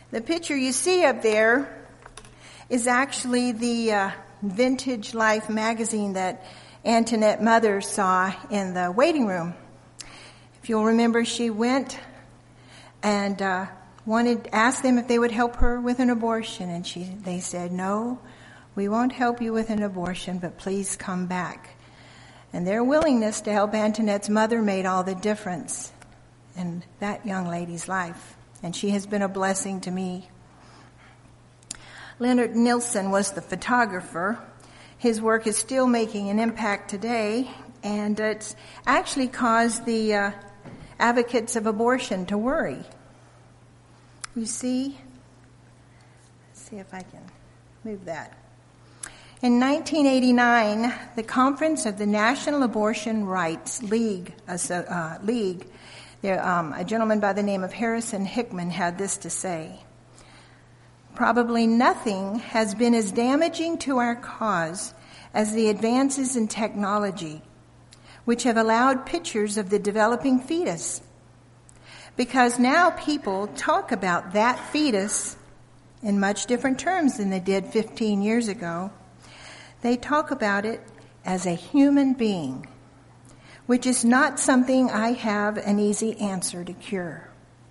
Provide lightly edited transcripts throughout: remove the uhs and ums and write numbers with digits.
The picture you see up there is actually the Vintage Life magazine that Antoinette Mother saw in the waiting room. If you'll remember, she went and asked them if they would help her with an abortion, and they said, "No, we won't help you with an abortion, but please come back." And their willingness to help Antoinette's mother made all the difference in that young lady's life, and she has been a blessing to me. Leonard Nilsson was the photographer. His work is still making an impact today, and it's actually caused the advocates of abortion to worry. You see? Let's see if I can move that. In 1989, the Conference of the National Abortion Rights League, a gentleman by the name of Harrison Hickman had this to say: "Probably nothing has been as damaging to our cause as the advances in technology, which have allowed pictures of the developing fetus. Because now people talk about that fetus in much different terms than they did 15 years ago. They talk about it as a human being, which is not something I have an easy answer to cure."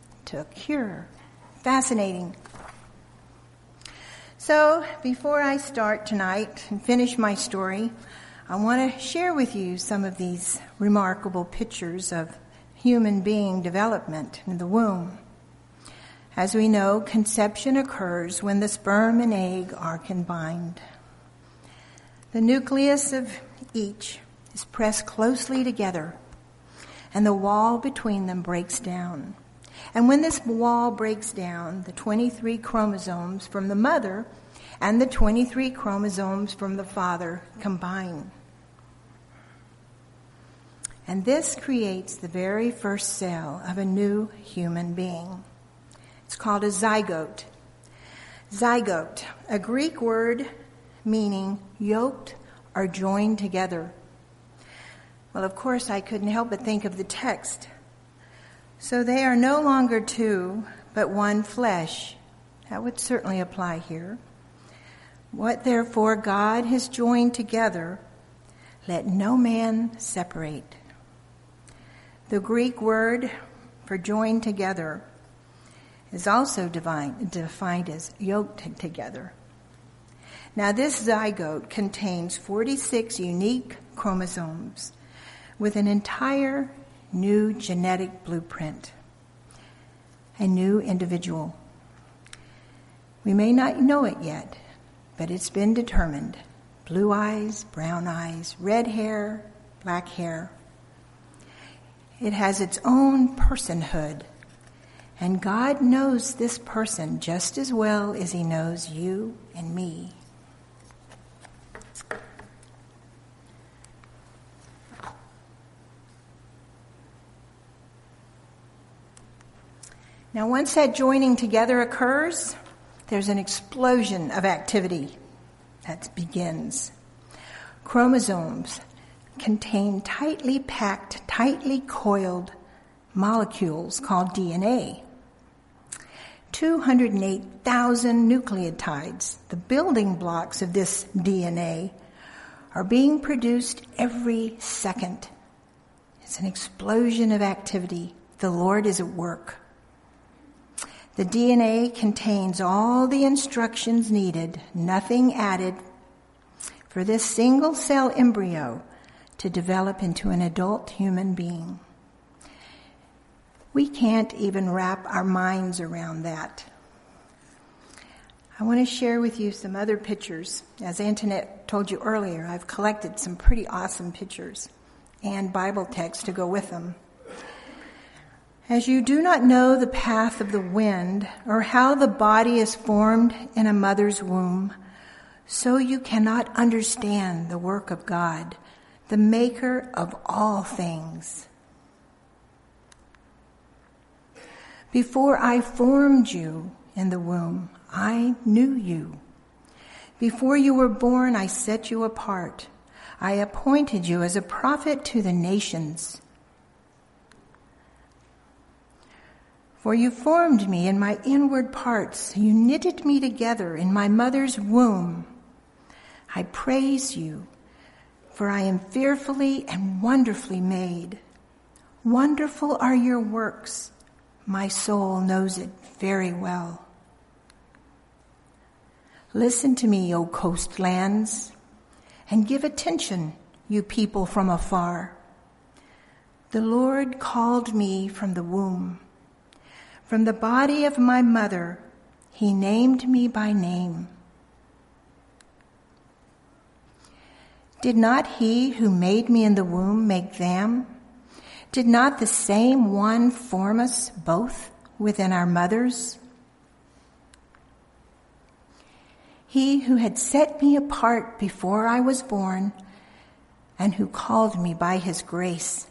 Fascinating. So, before I start tonight and finish my story, I want to share with you some of these remarkable pictures of human being development in the womb. As we know, conception occurs when the sperm and egg are combined. The nucleus of each is pressed closely together, and the wall between them breaks down. And when this wall breaks down, the 23 chromosomes from the mother and the 23 chromosomes from the father combine. And this creates the very first cell of a new human being. It's called a zygote. Zygote, a Greek word meaning yoked or joined together. Well, of course, I couldn't help but think of the text. So they are no longer two, but one flesh. That would certainly apply here. What therefore God has joined together, let no man separate. The Greek word for joined together is also defined as yoked together. Now, this zygote contains 46 unique chromosomes with an entire new genetic blueprint, a new individual. We may not know it yet, but it's been determined. Blue eyes, brown eyes, red hair, black hair. It has its own personhood, and God knows this person just as well as He knows you and me. Now, once that joining together occurs, there's an explosion of activity that begins. Chromosomes contain tightly packed, tightly coiled molecules called DNA. 208,000 nucleotides, the building blocks of this DNA, are being produced every second. It's an explosion of activity. The Lord is at work. The DNA contains all the instructions needed, nothing added, for this single cell embryo to develop into an adult human being. We can't even wrap our minds around that. I want to share with you some other pictures. As Antoinette told you earlier, I've collected some pretty awesome pictures and Bible texts to go with them. As you do not know the path of the wind or how the body is formed in a mother's womb, so you cannot understand the work of God, the maker of all things. Before I formed you in the womb, I knew you. Before you were born, I set you apart. I appointed you as a prophet to the nations. For you formed me in my inward parts. You knitted me together in my mother's womb. I praise you, for I am fearfully and wonderfully made. Wonderful are your works. My soul knows it very well. Listen to me, O coastlands, and give attention, you people from afar. The Lord called me from the womb. From the body of my mother, he named me by name. Did not he who made me in the womb make them? Did not the same one form us both within our mothers? He who had set me apart before I was born and who called me by his grace.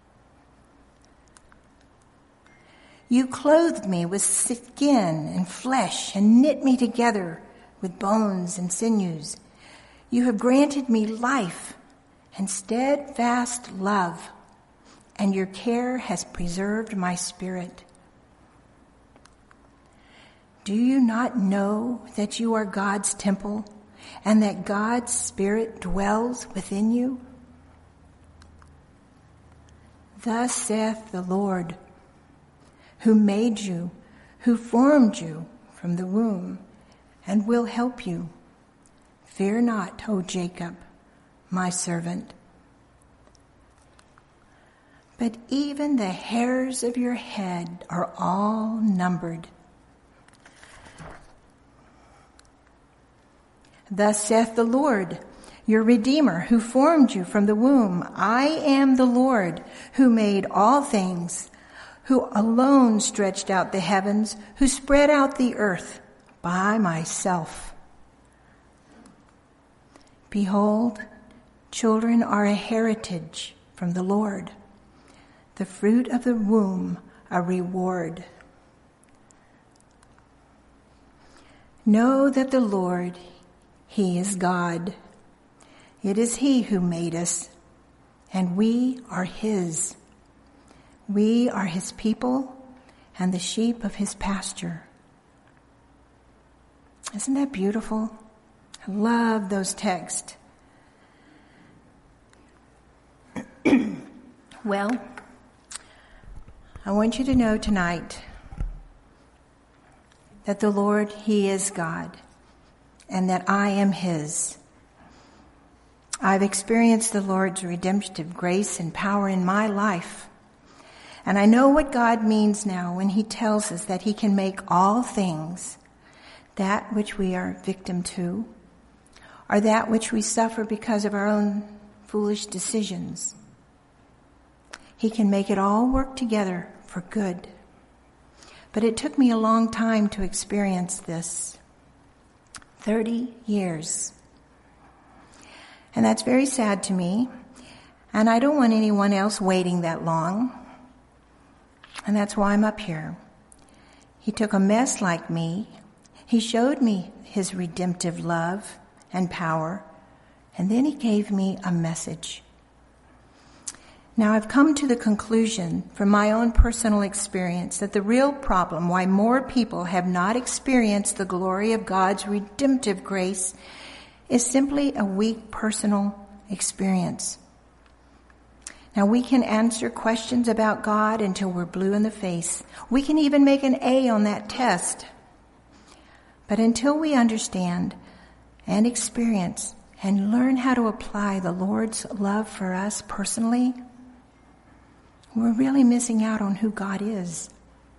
You clothed me with skin and flesh and knit me together with bones and sinews. You have granted me life and steadfast love, and your care has preserved my spirit. Do you not know that you are God's temple and that God's Spirit dwells within you? Thus saith the Lord, who made you, who formed you from the womb, and will help you. Fear not, O Jacob, my servant. But even the hairs of your head are all numbered. Thus saith the Lord, your Redeemer, who formed you from the womb. I am the Lord, who made all things, who alone stretched out the heavens, who spread out the earth by myself. Behold, children are a heritage from the Lord, the fruit of the womb a reward. Know that the Lord, he is God. It is he who made us, and we are his. We are his people and the sheep of his pasture. Isn't that beautiful? I love those texts. Well, I want you to know tonight that the Lord, he is God, and that I am his. I've experienced the Lord's redemptive grace and power in my life. And I know what God means now when he tells us that he can make all things, that which we are victim to, or that which we suffer because of our own foolish decisions. He can make it all work together for good. But it took me a long time to experience this. 30 years. And that's very sad to me. And I don't want anyone else waiting that long. And that's why I'm up here. He took a mess like me. He showed me his redemptive love and power. And then he gave me a message. Now I've come to the conclusion from my own personal experience that the real problem why more people have not experienced the glory of God's redemptive grace is simply a weak personal experience. Now we can answer questions about God until we're blue in the face. We can even make an A on that test. But until we understand and experience and learn how to apply the Lord's love for us personally, we're really missing out on who God is.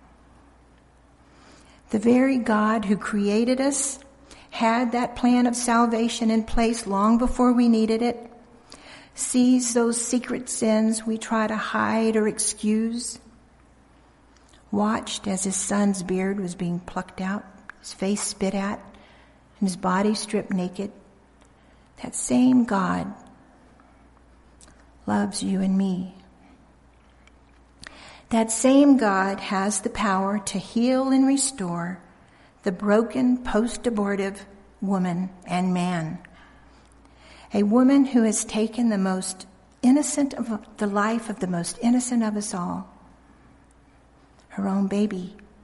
The very God who created us had that plan of salvation in place long before we needed it, sees those secret sins we try to hide or excuse, watched as his son's beard was being plucked out, his face spit at, and his body stripped naked. That same God loves you and me. That same God has the power to heal and restore the broken post-abortive woman and man. A woman who has taken the most innocent of the life of the most innocent of us all, her own baby,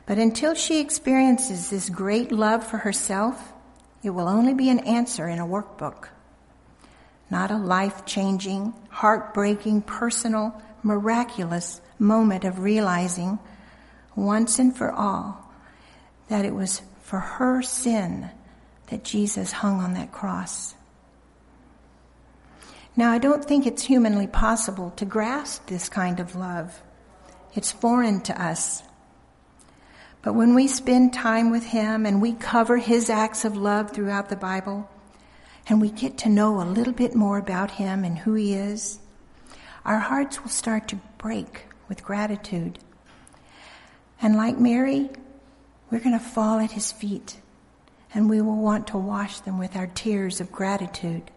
But until she experiences this great love for herself, it will only be an answer in a workbook, not a life-changing, heartbreaking, personal, miraculous moment of realizing once and for all that it was for her sin that Jesus hung on that cross. Now, I don't think it's humanly possible to grasp this kind of love. It's foreign to us. But when we spend time with him and we cover his acts of love throughout the Bible, and we get to know a little bit more about him and who he is, our hearts will start to break with gratitude. And like Mary, we're going to fall at his feet, and we will want to wash them with our tears of gratitude.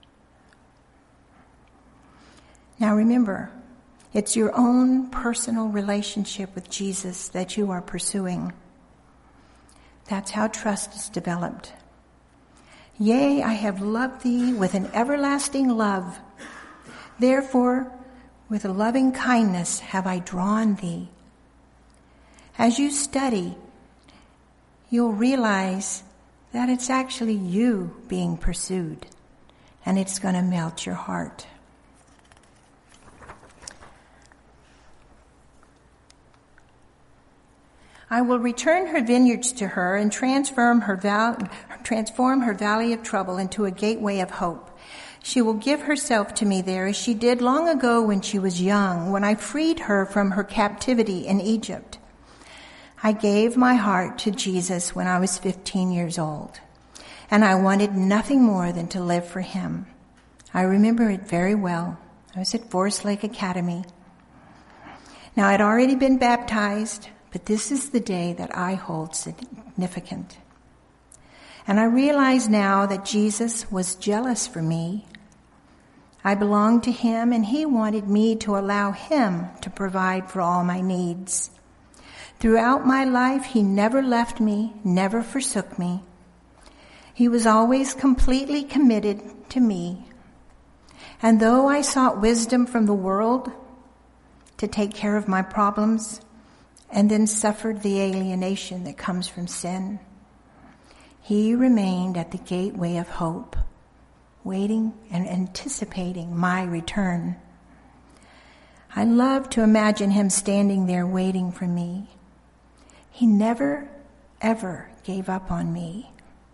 Now remember, it's your own personal relationship with Jesus that you are pursuing. That's how trust is developed. Yea, I have loved thee with an everlasting love. Therefore, with a loving kindness have I drawn thee. As you study, you'll realize that it's actually you being pursued, and it's going to melt your heart. I will return her vineyards to her and transform her valley of trouble into a gateway of hope. She will give herself to me there as she did long ago when she was young, when I freed her from her captivity in Egypt. I gave my heart to Jesus when I was 15 years old, and I wanted nothing more than to live for him. I remember it very well. I was at Forest Lake Academy. Now, I'd already been baptized, but this is the day that I hold significant. And I realize now that Jesus was jealous for me. I belonged to him, and he wanted me to allow him to provide for all my needs. Throughout my life, he never left me, never forsook me. He was always completely committed to me. And though I sought wisdom from the world to take care of my problems, and then suffered the alienation that comes from sin, he remained at the gateway of hope, waiting and anticipating my return. I love to imagine him standing there waiting for me. He never, ever gave up on me.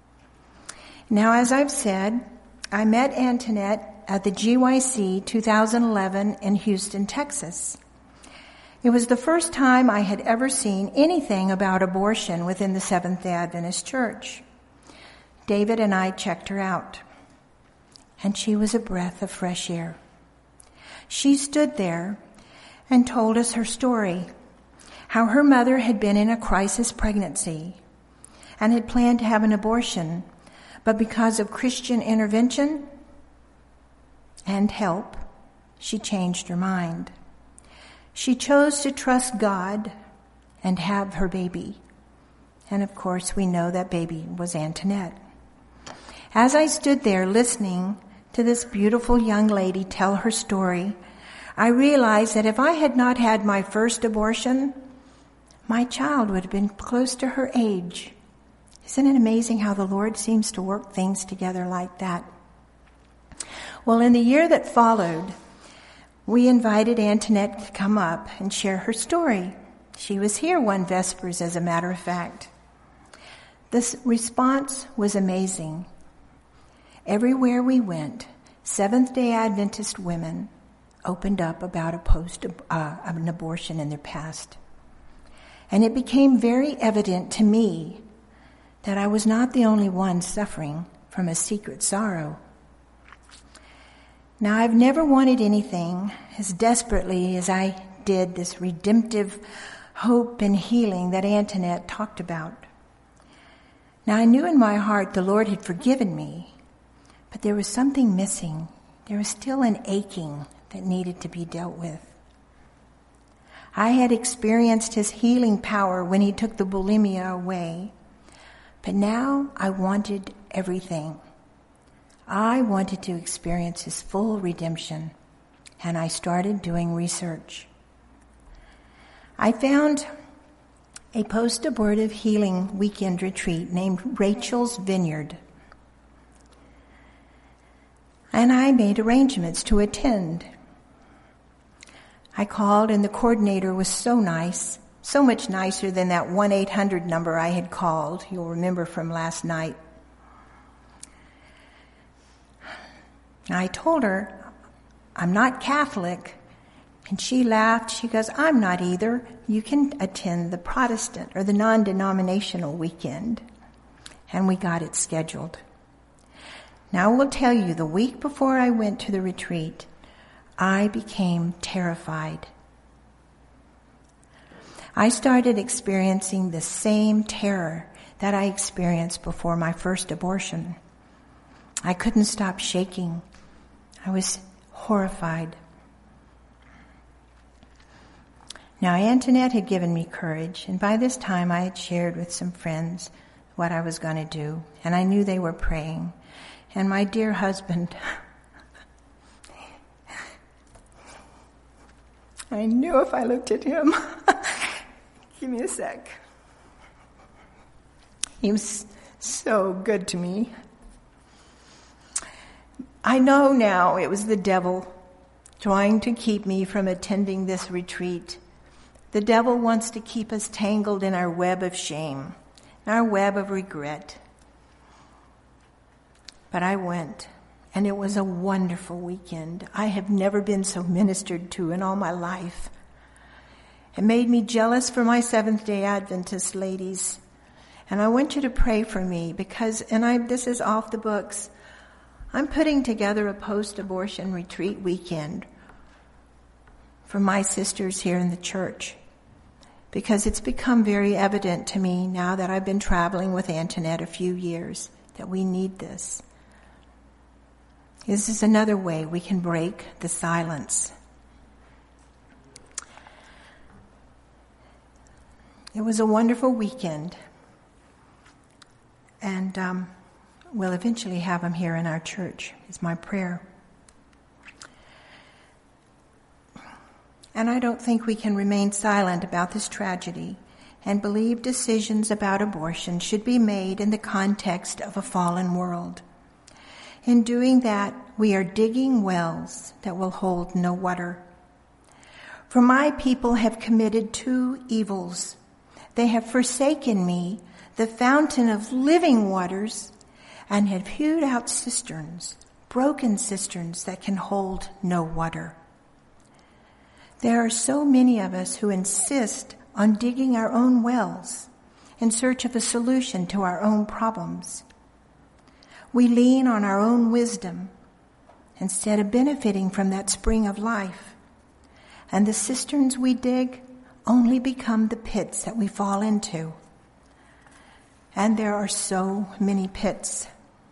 Now, as I've said, I met Antoinette at the GYC 2011 in Houston, Texas. It was the first time I had ever seen anything about abortion within the Seventh-day Adventist Church. David and I checked her out, and she was a breath of fresh air. She stood there and told us her story, how her mother had been in a crisis pregnancy and had planned to have an abortion, but because of Christian intervention and help, she changed her mind. She chose to trust God and have her baby. And of course, we know that baby was Antoinette. As I stood there listening to this beautiful young lady tell her story, I realized that if I had not had my first abortion, my child would have been close to her age. Isn't it amazing how the Lord seems to work things together like that? Well, in the year that followed, we invited Antoinette to come up and share her story. She was here one Vespers, as a matter of fact. The response was amazing. Everywhere we went, Seventh-day Adventist women opened up about an abortion in their past. And it became very evident to me that I was not the only one suffering from a secret sorrow. Now, I've never wanted anything as desperately as I did this redemptive hope and healing that Antoinette talked about. Now, I knew in my heart the Lord had forgiven me, but there was something missing. There was still an aching that needed to be dealt with. I had experienced his healing power when he took the bulimia away, but now I wanted everything. I wanted to experience his full redemption, and I started doing research. I found a post-abortive healing weekend retreat named Rachel's Vineyard. And I made arrangements to attend. I called, and the coordinator was so nice, so much nicer than that 1-800 number I had called, you'll remember from last night. I told her, I'm not Catholic. And she laughed. She goes, I'm not either. You can attend the Protestant or the non-denominational weekend. And we got it scheduled. Now I will tell you, the week before I went to the retreat, I became terrified. I started experiencing the same terror that I experienced before my first abortion. I couldn't stop shaking. I was horrified. Now, Antoinette had given me courage, and by this time I had shared with some friends what I was going to do, and I knew they were praying. And my dear husband, I knew if I looked at him, give me a sec. He was so good to me. I know now it was the devil trying to keep me from attending this retreat. The devil wants to keep us tangled in our web of shame, our web of regret. But I went, and it was a wonderful weekend. I have never been so ministered to in all my life. It made me jealous for my Seventh-day Adventist ladies. And I want you to pray for me because, this is off the books, I'm putting together a post-abortion retreat weekend for my sisters here in the church. Because it's become very evident to me now that I've been traveling with Antoinette a few years that we need this. This is another way we can break the silence. It was a wonderful weekend. And we'll eventually have them here in our church, is my prayer. And I don't think we can remain silent about this tragedy and believe decisions about abortion should be made in the context of a fallen world. In doing that, we are digging wells that will hold no water. For my people have committed two evils. They have forsaken me, the fountain of living waters, and have hewed out cisterns, broken cisterns that can hold no water. There are so many of us who insist on digging our own wells in search of a solution to our own problems. We lean on our own wisdom instead of benefiting from that spring of life. And the cisterns we dig only become the pits that we fall into. And there are so many pits.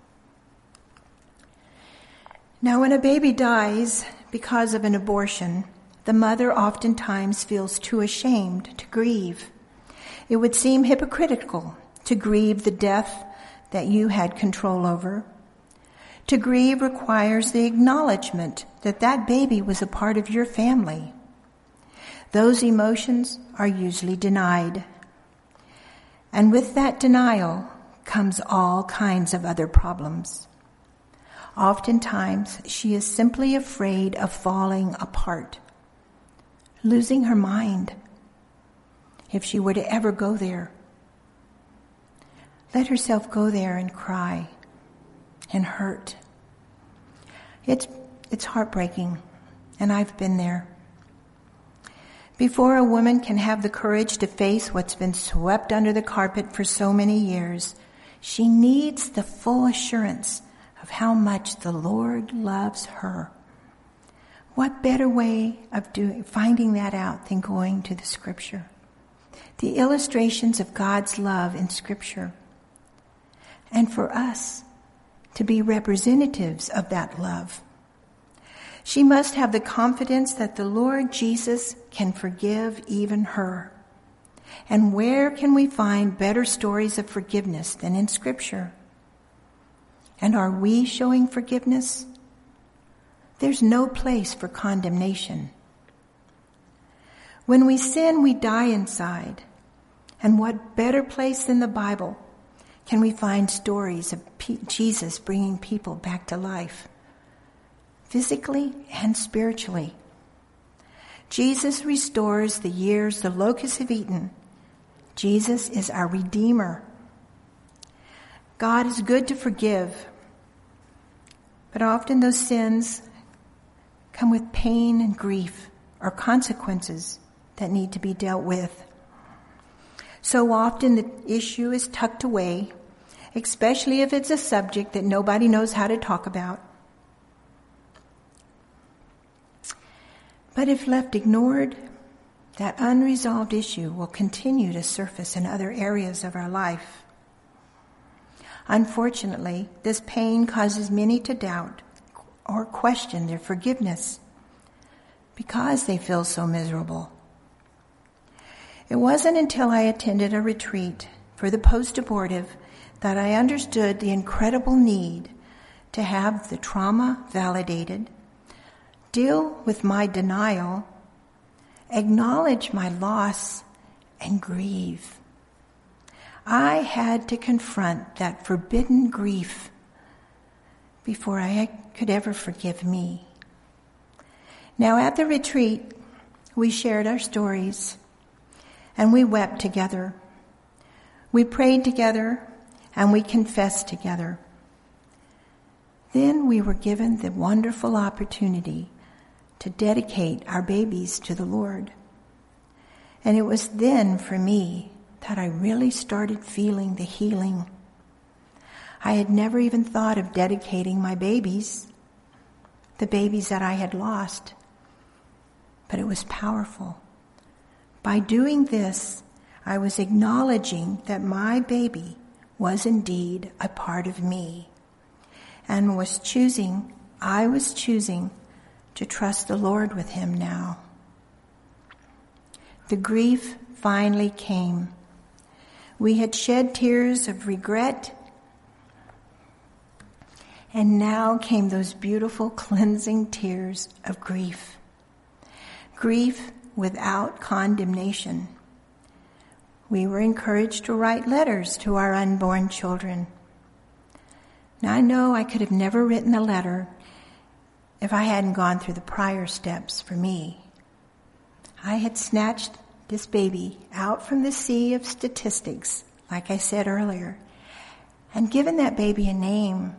Now, when a baby dies because of an abortion, the mother oftentimes feels too ashamed to grieve. It would seem hypocritical to grieve the death that you had control over. To grieve requires the acknowledgement that that baby was a part of your family. Those emotions are usually denied. And with that denial comes all kinds of other problems. Oftentimes, she is simply afraid of falling apart, losing her mind, if she were to ever go there. Let herself go there and cry and hurt. It's heartbreaking, and I've been there. Before a woman can have the courage to face what's been swept under the carpet for so many years, she needs the full assurance of how much the Lord loves her. What better way of finding that out than going to the Scripture? The illustrations of God's love in Scripture. And for us to be representatives of that love. She must have the confidence that the Lord Jesus can forgive even her. And where can we find better stories of forgiveness than in Scripture? And are we showing forgiveness? There's no place for condemnation. When we sin, we die inside. And what better place than the Bible can we find stories of Jesus bringing people back to life, physically and spiritually. Jesus restores the years the locusts have eaten. Jesus is our Redeemer. God is good to forgive, but often those sins come with pain and grief or consequences that need to be dealt with. So often the issue is tucked away, especially if it's a subject that nobody knows how to talk about. But if left ignored, that unresolved issue will continue to surface in other areas of our life. Unfortunately, this pain causes many to doubt or question their forgiveness because they feel so miserable. It wasn't until I attended a retreat for the post-abortive that I understood the incredible need to have the trauma validated, deal with my denial, acknowledge my loss, and grieve. I had to confront that forbidden grief before I could ever forgive me. Now at the retreat, we shared our stories and we wept together. We prayed together and we confessed together. Then we were given the wonderful opportunity to dedicate our babies to the Lord. And it was then for me that I really started feeling the healing. I had never even thought of dedicating my babies, the babies that I had lost, but it was powerful. By doing this, I was acknowledging that my baby was indeed a part of me and I was choosing to trust the Lord with him now. The grief finally came. We had shed tears of regret, and now came those beautiful cleansing tears of grief. Grief without condemnation. We were encouraged to write letters to our unborn children. Now I know I could have never written a letter if I hadn't gone through the prior steps for me. I had snatched this baby out from the sea of statistics, like I said earlier, and given that baby a name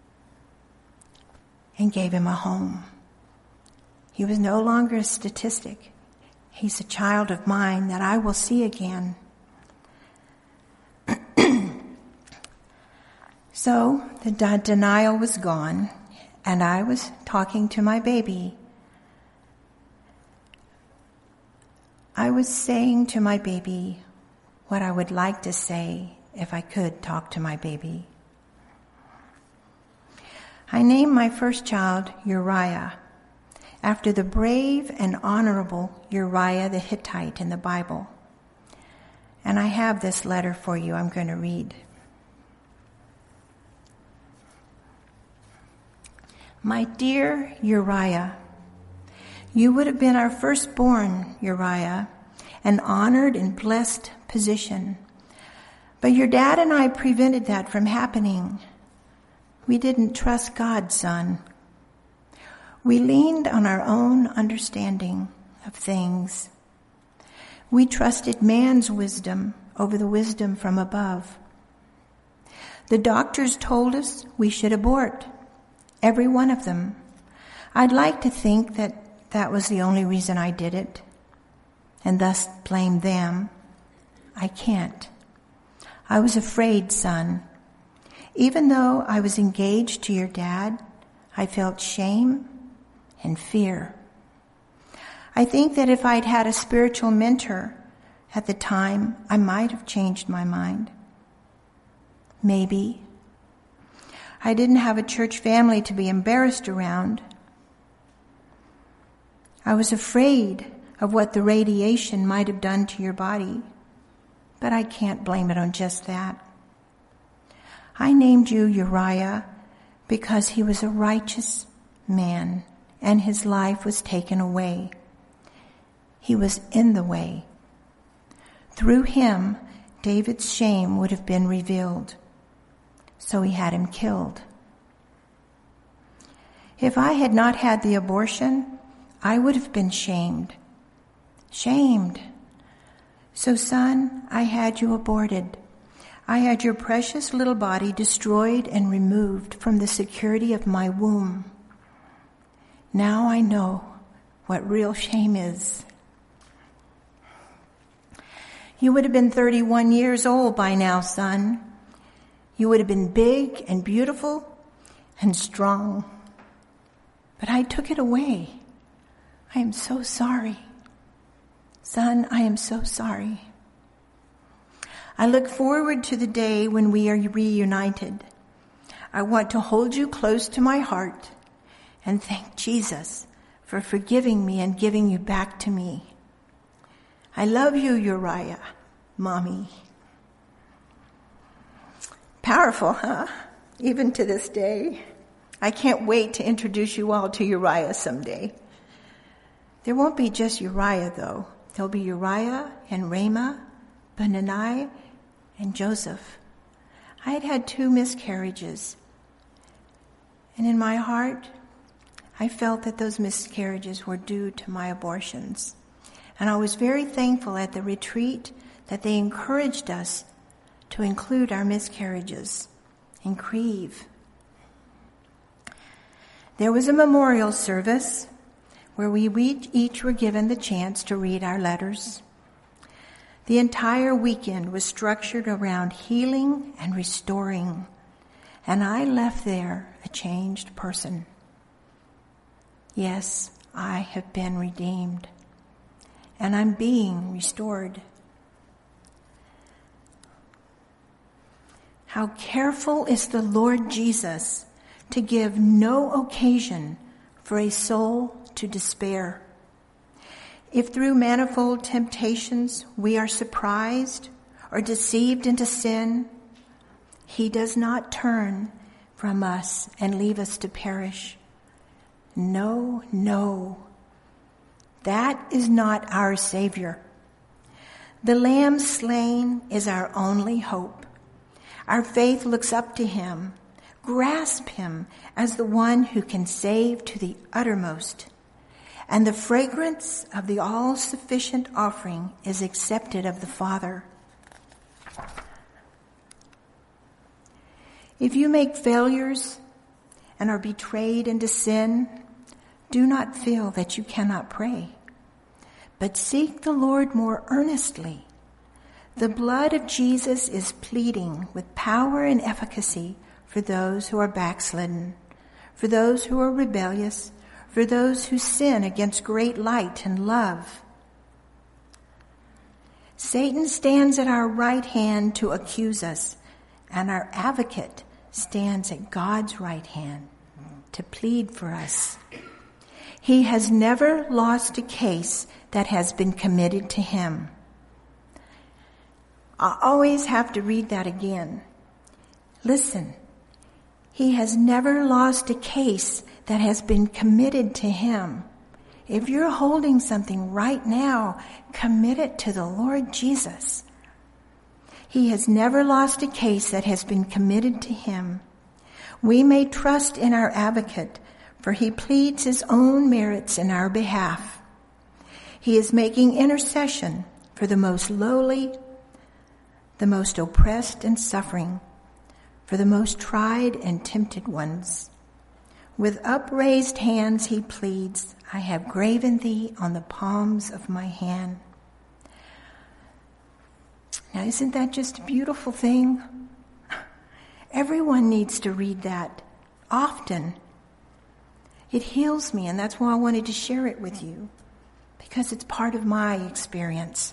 and gave him a home. He was no longer a statistic. He's a child of mine that I will see again. So the denial was gone, and I was talking to my baby. I was saying to my baby what I would like to say if I could talk to my baby. I named my first child Uriah, after the brave and honorable Uriah the Hittite in the Bible. And I have this letter for you I'm going to read. My dear Uriah, you would have been our firstborn, Uriah, an honored and blessed position. But your dad and I prevented that from happening. We didn't trust God, son. We leaned on our own understanding of things. We trusted man's wisdom over the wisdom from above. The doctors told us we should abort, every one of them. I'd like to think that was the only reason I did it, and thus blame them. I can't. I was afraid, son. Even though I was engaged to your dad, I felt shame and fear. I think that if I'd had a spiritual mentor at the time, I might have changed my mind. Maybe. I didn't have a church family to be embarrassed around. I was afraid of what the radiation might have done to your body, but I can't blame it on just that. I named you Uriah because he was a righteous man and his life was taken away. He was in the way. Through him, David's shame would have been revealed. So he had him killed. If I had not had the abortion, I would have been shamed. Shamed. So, son, I had you aborted. I had your precious little body destroyed and removed from the security of my womb. Now I know what real shame is. You would have been 31 years old by now, son. You would have been big and beautiful and strong. But I took it away. I am so sorry. Son, I am so sorry. I look forward to the day when we are reunited. I want to hold you close to my heart and thank Jesus for forgiving me and giving you back to me. I love you, Uriah, Mommy. Powerful, huh? Even to this day. I can't wait to introduce you all to Uriah someday. There won't be just Uriah, though. There'll be Uriah and Ramah, Benani, and Joseph. I had had 2 miscarriages. And in my heart, I felt that those miscarriages were due to my abortions. And I was very thankful at the retreat that they encouraged us to include our miscarriages and grieve. There was a memorial service where we each were given the chance to read our letters. The entire weekend was structured around healing and restoring, and I left there a changed person. Yes, I have been redeemed, and I'm being restored. How careful is the Lord Jesus to give no occasion for a soul to despair. If through manifold temptations we are surprised or deceived into sin, he does not turn from us and leave us to perish. No, no. That is not our Savior. The Lamb slain is our only hope. Our faith looks up to him, grasp him as the one who can save to the uttermost. And the fragrance of the all-sufficient offering is accepted of the Father. If you make failures and are betrayed into sin, do not feel that you cannot pray, but seek the Lord more earnestly. The blood of Jesus is pleading with power and efficacy for those who are backslidden, for those who are rebellious, for those who sin against great light and love. Satan stands at our right hand to accuse us, and our advocate stands at God's right hand to plead for us. He has never lost a case that has been committed to him. I always have to read that again. Listen, he has never lost a case that has been committed to him. If you're holding something right now, commit it to the Lord Jesus. He has never lost a case that has been committed to him. We may trust in our advocate, for he pleads his own merits in our behalf. He is making intercession for the most lowly, the most oppressed and suffering, for the most tried and tempted ones. With upraised hands he pleads, I have graven thee on the palms of my hand. Now, isn't that just a beautiful thing? Everyone needs to read that often. It heals me, and that's why I wanted to share it with you, because it's part of my experience.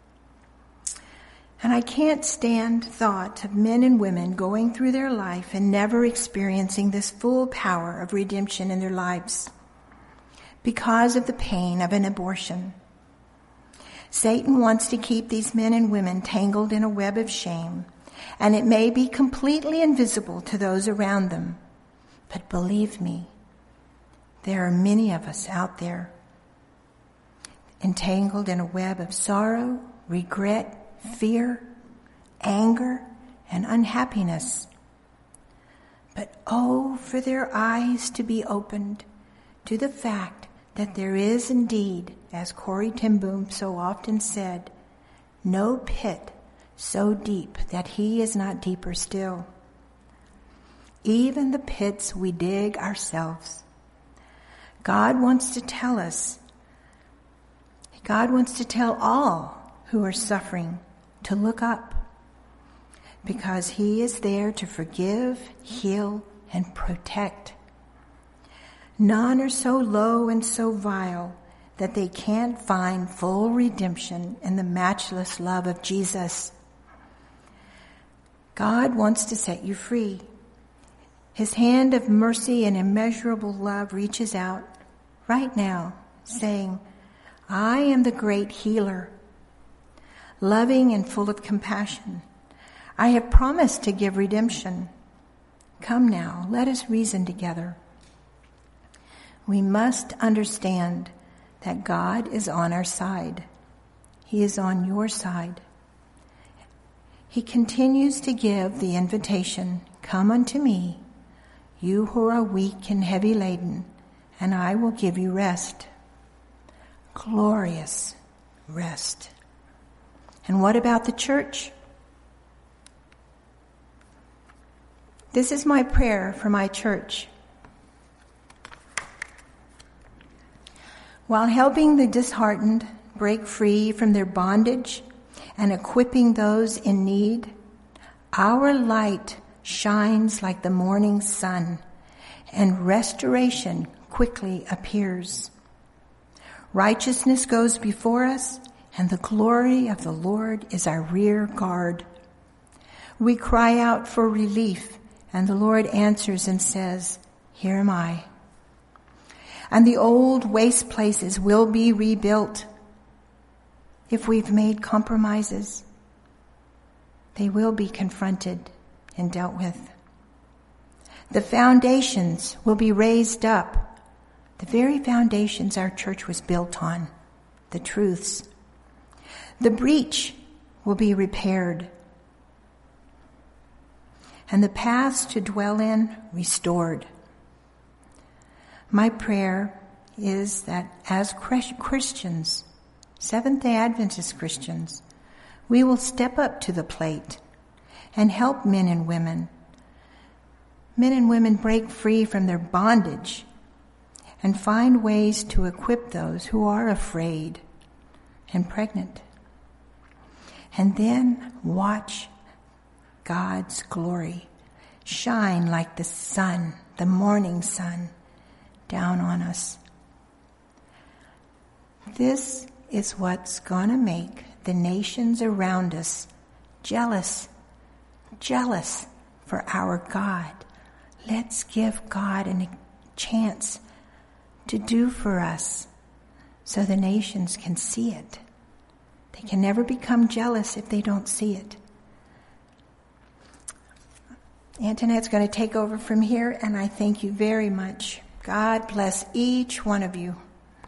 And I can't stand thought of men and women going through their life and never experiencing this full power of redemption in their lives because of the pain of an abortion. Satan wants to keep these men and women tangled in a web of shame, and it may be completely invisible to those around them. But believe me, there are many of us out there entangled in a web of sorrow, regret, fear, anger, and unhappiness. But oh, for their eyes to be opened to the fact that there is indeed, as Corrie ten Boom so often said, no pit so deep that he is not deeper still. Even the pits we dig ourselves. God wants to tell us, God wants to tell all who are suffering to look up, because he is there to forgive, heal, and protect. None are so low and so vile that they can't find full redemption in the matchless love of Jesus. God wants to set you free. His hand of mercy and immeasurable love reaches out right now, saying, I am the great healer, loving and full of compassion. I have promised to give redemption. Come now, let us reason together. We must understand that God is on our side. He is on your side. He continues to give the invitation, come unto me, you who are weak and heavy laden, and I will give you rest. Glorious rest. And what about the church? This is my prayer for my church. While helping the disheartened break free from their bondage and equipping those in need, our light shines like the morning sun, and restoration quickly appears. Righteousness goes before us, and the glory of the Lord is our rear guard. We cry out for relief, and the Lord answers and says, here am I. And the old waste places will be rebuilt. If we've made compromises, they will be confronted and dealt with. The foundations will be raised up. The very foundations our church was built on, the truths. The breach will be repaired, and the paths to dwell in restored. My prayer is that as Christians, Seventh-day Adventist Christians, we will step up to the plate and help men and women break free from their bondage and find ways to equip those who are afraid and pregnant. And then watch God's glory shine like the sun, the morning sun, down on us. This is what's going to make the nations around us jealous for our God. Let's give God a chance to do for us so the nations can see it. They can never become jealous if they don't see it. Antoinette's going to take over from here, and I thank you very much. God bless each one of you.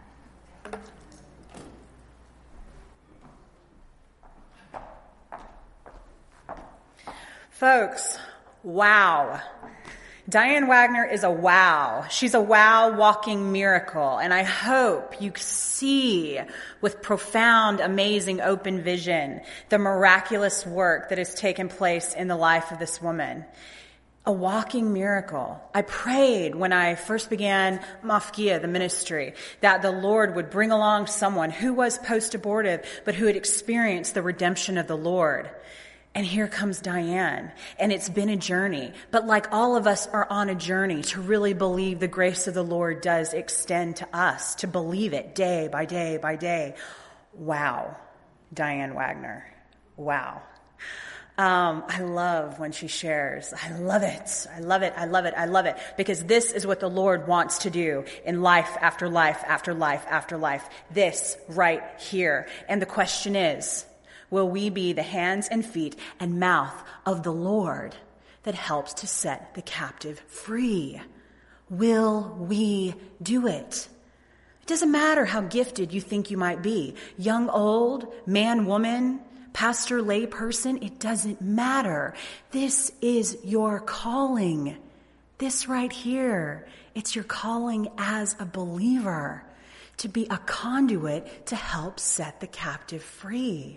Folks, wow. Diane Wagner is a wow. She's a wow walking miracle. And I hope you see with profound, amazing, open vision the miraculous work that has taken place in the life of this woman. A walking miracle. I prayed when I first began Mafkia, the ministry, that the Lord would bring along someone who was post-abortive, but who had experienced the redemption of the Lord. And here comes Diane. And it's been a journey. But like all of us are on a journey to really believe the grace of the Lord does extend to us, to believe it day by day by day. Wow. Diane Wagner. Wow. I love when she shares. I love it. I love it. I love it. I love it. Because this is what the Lord wants to do in life after life after life after life. This right here. And the question is, will we be the hands and feet and mouth of the Lord that helps to set the captive free? Will we do it? It doesn't matter how gifted you think you might be. Young, old, man, woman, pastor, lay person, it doesn't matter. This is your calling. This right here, it's your calling as a believer to be a conduit to help set the captive free.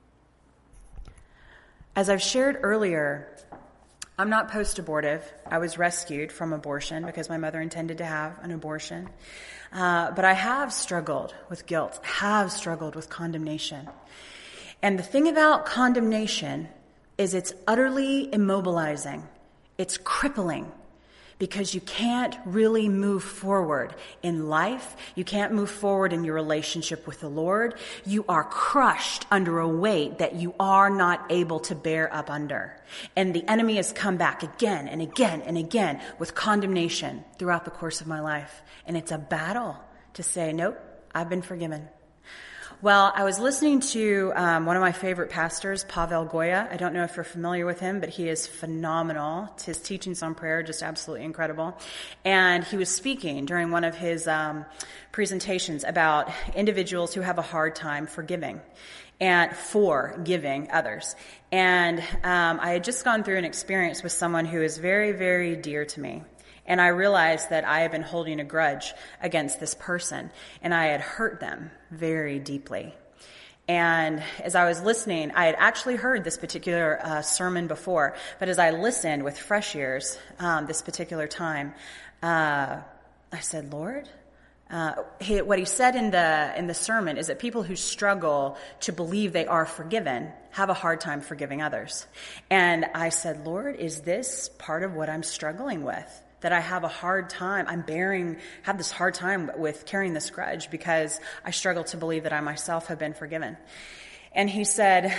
As I've shared earlier, I'm not post-abortive. I was rescued from abortion because my mother intended to have an abortion. But I have struggled with guilt, have struggled with condemnation. And the thing about condemnation is it's utterly immobilizing. It's crippling because you can't really move forward in life. You can't move forward in your relationship with the Lord. You are crushed under a weight that you are not able to bear up under. And the enemy has come back again and again and again with condemnation throughout the course of my life. And it's a battle to say, nope, I've been forgiven. Well, I was listening to one of my favorite pastors, Pavel Goya. I don't know if you're familiar with him, but he is phenomenal. His teachings on prayer are just absolutely incredible. And he was speaking during one of his presentations about individuals who have a hard time forgiving and forgiving others. And I had just gone through an experience with someone who is very, very dear to me. And I realized that I had been holding a grudge against this person, and I had hurt them very deeply. And as I was listening, I had actually heard this particular sermon before, but as I listened with fresh ears this particular time, I said, Lord, what he said in the sermon is that people who struggle to believe they are forgiven have a hard time forgiving others. And I said, Lord, is this part of what I'm struggling with? That I have a hard time, have this hard time with carrying this grudge because I struggle to believe that I myself have been forgiven. And he said,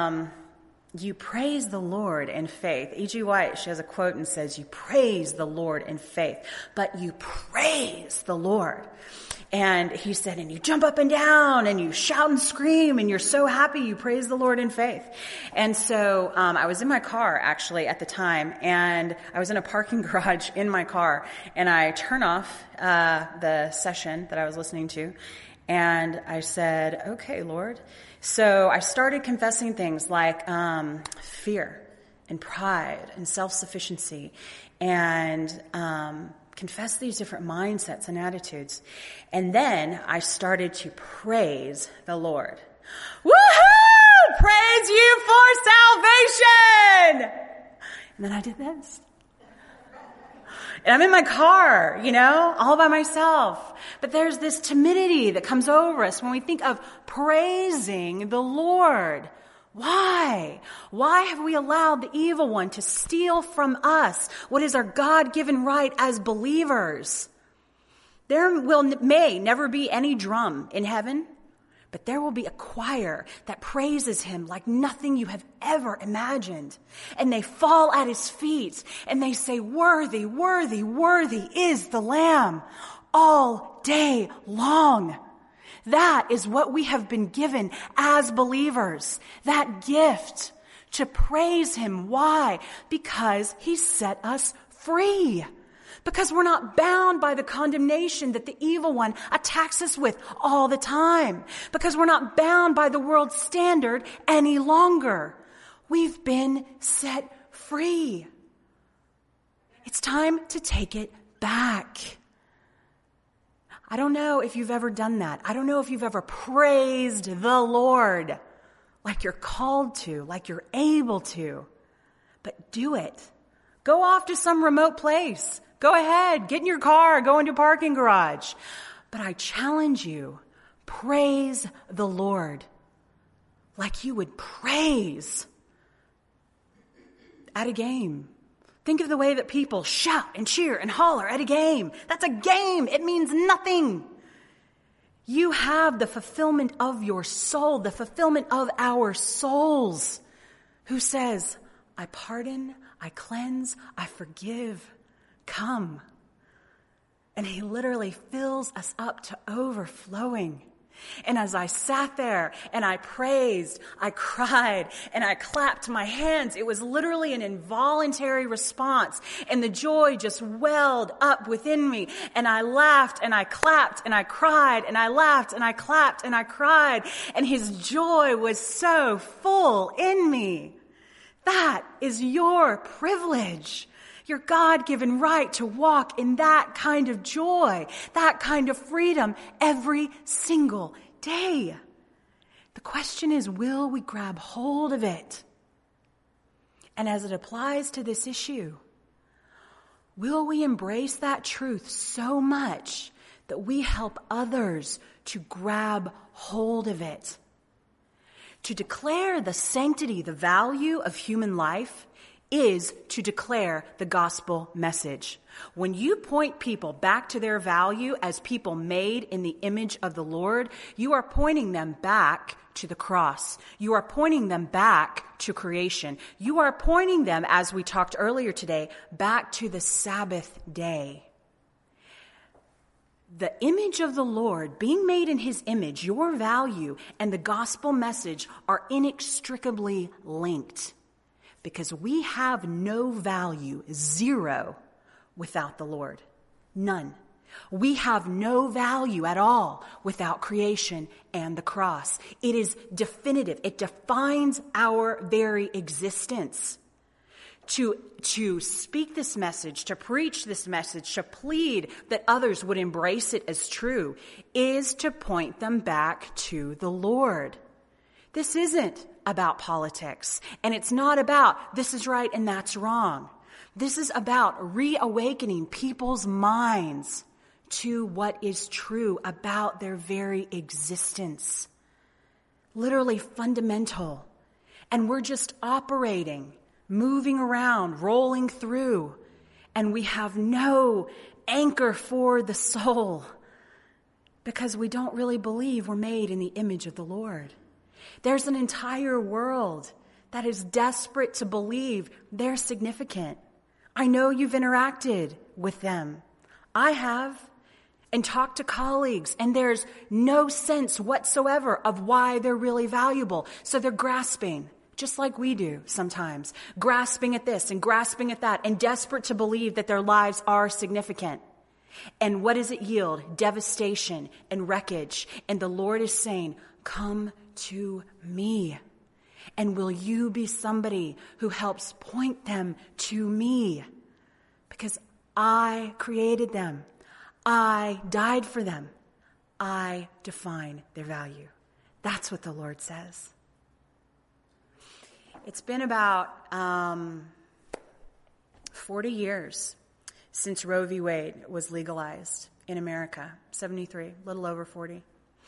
you praise the Lord in faith. E.G. White, she has a quote and says, you praise the Lord in faith, but you praise the Lord. And he said, and you jump up and down and you shout and scream and you're so happy you praise the Lord in faith. And so I was in my car actually at the time, and I was in a parking garage in my car, and I turn off the session that I was listening to, and I said, okay, Lord. So I started confessing things like fear and pride and self-sufficiency and confess these different mindsets and attitudes. And then I started to praise the Lord. Woohoo! Praise you for salvation! And then I did this. And I'm in my car, all by myself. But there's this timidity that comes over us when we think of praising the Lord. Why? Why have we allowed the evil one to steal from us what is our God-given right as believers? There may never be any drum in heaven, but there will be a choir that praises him like nothing you have ever imagined. And they fall at his feet and they say, worthy, worthy, worthy is the Lamb all day long. That is what we have been given as believers, that gift to praise him. Why? Because he set us free. Because we're not bound by the condemnation that the evil one attacks us with all the time. Because we're not bound by the world's standard any longer. We've been set free. It's time to take it back. I don't know if you've ever done that. I don't know if you've ever praised the Lord like you're called to, like you're able to. But do it. Go off to some remote place. Go ahead, get in your car, go into a parking garage. But I challenge you, praise the Lord like you would praise at a game. Think of the way that people shout and cheer and holler at a game. That's a game. It means nothing. You have the fulfillment of your soul, the fulfillment of our souls, who says, I pardon, I cleanse, I forgive. Come. And he literally fills us up to overflowing. And as I sat there and I praised, I cried, and I clapped my hands. It was literally an involuntary response. And the joy just welled up within me. And I laughed and I clapped and I cried and I laughed and I clapped and I cried. And his joy was so full in me. That is your privilege. Your God-given right to walk in that kind of joy, that kind of freedom every single day. The question is, will we grab hold of it? And as it applies to this issue, will we embrace that truth so much that we help others to grab hold of it? To declare the sanctity, the value of human life is to declare the gospel message. When you point people back to their value as people made in the image of the Lord, you are pointing them back to the cross. You are pointing them back to creation. You are pointing them, as we talked earlier today, back to the Sabbath day. The image of the Lord, being made in his image, your value and the gospel message are inextricably linked. Because we have no value, zero, without the Lord. None. We have no value at all without creation and the cross. It is definitive. It defines our very existence. To speak this message, to preach this message, to plead that others would embrace it as true, is to point them back to the Lord. This isn't about politics, and it's not about this is right and that's wrong. This is about reawakening people's minds to what is true about their very existence. Literally fundamental. And we're just operating, moving around, rolling through, and we have no anchor for the soul because we don't really believe we're made in the image of the Lord. There's an entire world that is desperate to believe they're significant. I know you've interacted with them. I have, and talked to colleagues, and there's no sense whatsoever of why they're really valuable. So they're grasping, just like we do sometimes, grasping at this and grasping at that, and desperate to believe that their lives are significant. And what does it yield? Devastation and wreckage. And the Lord is saying, come to me. And will you be somebody who helps point them to me? Because I created them. I died for them. I define their value. That's what the Lord says. It's been about 40 years since Roe v. Wade was legalized in America. 73, a little over 40.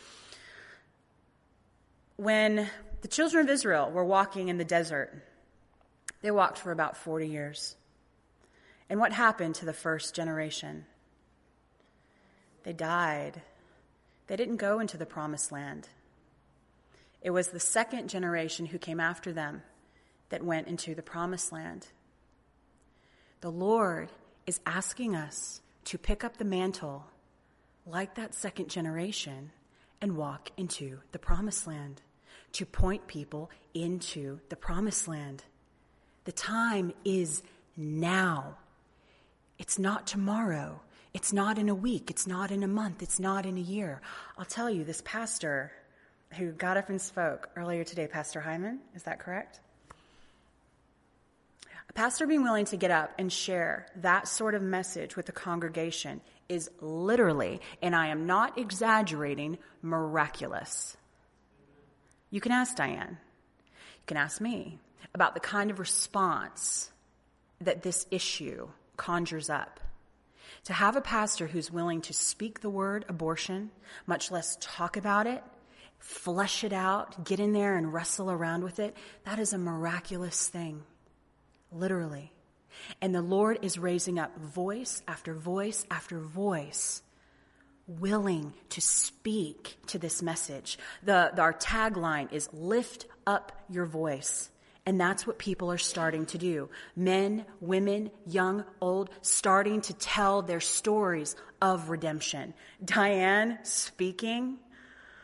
When the children of Israel were walking in the desert, they walked for about 40 years. And what happened to the first generation? They died. They didn't go into the promised land. It was the second generation who came after them that went into the promised land. The Lord is asking us to pick up the mantle like that second generation and walk into the promised land, to point people into the promised land. The time is now. It's not tomorrow. It's not in a week. It's not in a month. It's not in a year. I'll tell you, this pastor who got up and spoke earlier today, Pastor Hyman, is that correct? A pastor being willing to get up and share that sort of message with the congregation is literally, and I am not exaggerating, miraculous. You can ask Diane. You can ask me about the kind of response that this issue conjures up. To have a pastor who's willing to speak the word abortion, much less talk about it, flesh it out, get in there and wrestle around with it, that is a miraculous thing, literally. And the Lord is raising up voice after voice after voice, willing to speak to this message. Our tagline is lift up your voice. And that's what people are starting to do. Men, women, young, old, starting to tell their stories of redemption. Diane speaking,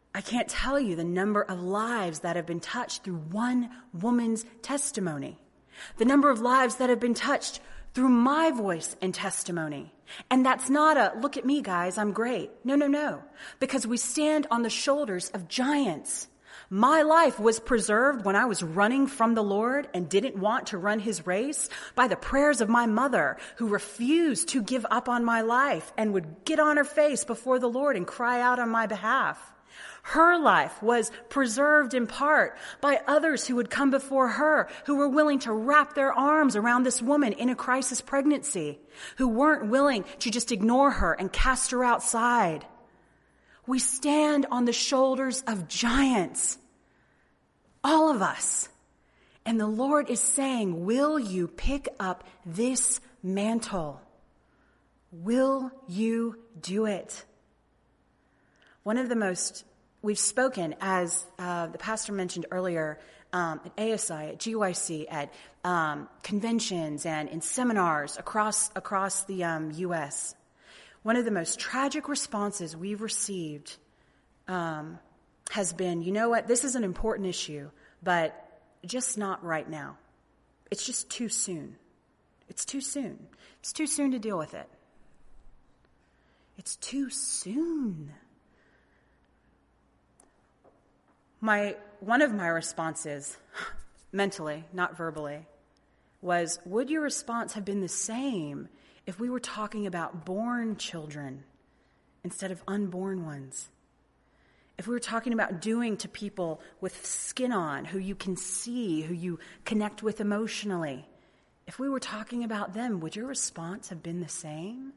I can't tell you the number of lives that have been touched through one woman's testimony. The number of lives that have been touched through my voice and testimony. And that's not a, look at me guys, I'm great. No. Because we stand on the shoulders of giants. My life was preserved when I was running from the Lord and didn't want to run his race by the prayers of my mother, who refused to give up on my life and would get on her face before the Lord and cry out on my behalf. Her life was preserved in part by others who would come before her, who were willing to wrap their arms around this woman in a crisis pregnancy, who weren't willing to just ignore her and cast her outside. We stand on the shoulders of giants, all of us. And the Lord is saying, will you pick up this mantle? Will you do it? One of the most, we've spoken, as the pastor mentioned earlier, at ASI, at GYC, at conventions and in seminars across the U.S. One of the most tragic responses we've received has been, you know what, this is an important issue, but just not right now. It's just too soon. It's too soon. It's too soon to deal with it. It's too soon. One of my responses, mentally, not verbally, was, would your response have been the same if we were talking about born children instead of unborn ones? If we were talking about doing to people with skin on, who you can see, who you connect with emotionally, if we were talking about them, would your response have been the same?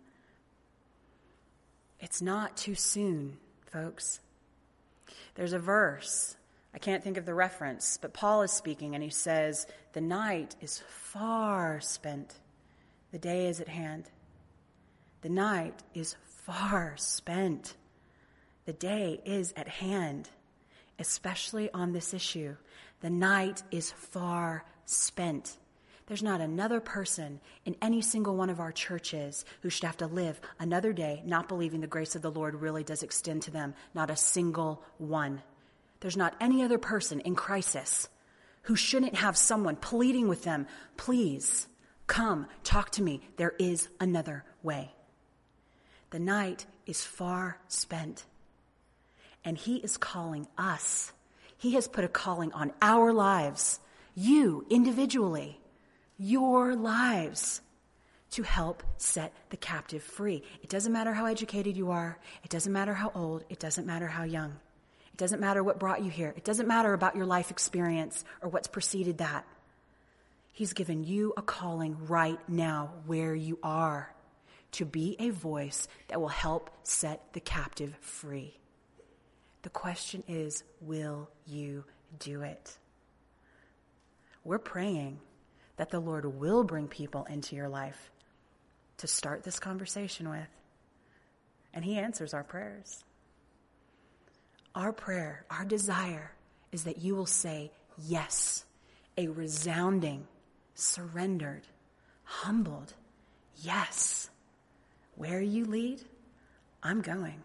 It's not too soon, folks. There's a verse, I can't think of the reference, but Paul is speaking and he says, the night is far spent. The day is at hand. The night is far spent. The day is at hand, especially on this issue. The night is far spent. There's not another person in any single one of our churches who should have to live another day not believing the grace of the Lord really does extend to them. Not a single one. There's not any other person in crisis who shouldn't have someone pleading with them, please, come, talk to me. There is another way. The night is far spent. And he is calling us. He has put a calling on our lives, you individually, your lives, to help set the captive free. It doesn't matter how educated you are. It doesn't matter how old. It doesn't matter how young. It doesn't matter what brought you here. It doesn't matter about your life experience or what's preceded that. He's given you a calling right now where you are to be a voice that will help set the captive free. The question is, will you do it? We're praying that the Lord will bring people into your life to start this conversation with. And he answers our prayers. Our prayer, our desire is that you will say yes, a resounding, surrendered, humbled yes. Where you lead, I'm going.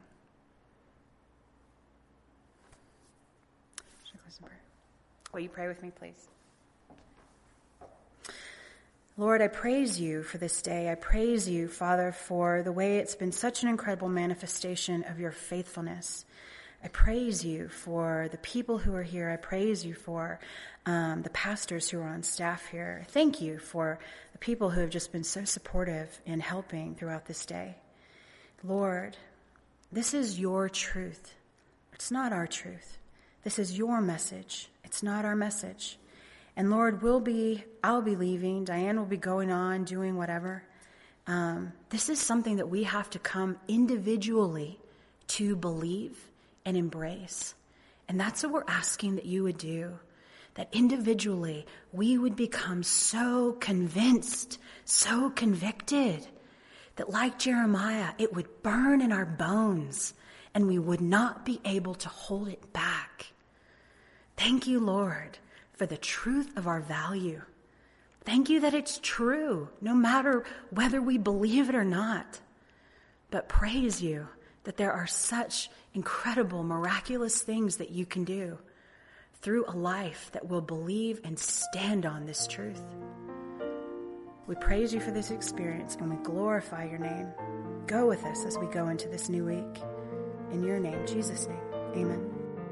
Should I close in prayer? Will you pray with me, please? Lord, I praise you for this day. I praise you, Father, for the way it's been such an incredible manifestation of your faithfulness. I praise you for the people who are here. I praise you for the pastors who are on staff here. Thank you for the people who have just been so supportive in helping throughout this day. Lord, this is your truth. It's not our truth. This is your message. It's not our message. And Lord, I'll be leaving. Diane will be going on, doing whatever. This is something that we have to come individually to believe and embrace. And that's what we're asking that you would do. That individually we would become so convinced, so convicted, that like Jeremiah, it would burn in our bones and we would not be able to hold it back. Thank you, Lord, for the truth of our value. Thank you that it's true, no matter whether we believe it or not. But praise you that there are such incredible, miraculous things that you can do through a life that will believe and stand on this truth. We praise you for this experience and we glorify your name. Go with us as we go into this new week. In your name, Jesus' name, amen.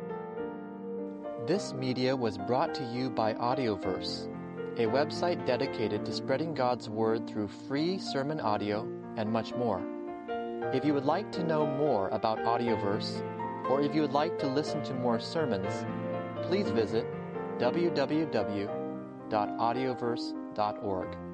This media was brought to you by Audioverse, a website dedicated to spreading God's Word through free sermon audio and much more. If you would like to know more about Audioverse, or if you would like to listen to more sermons, please visit www.audioverse.org.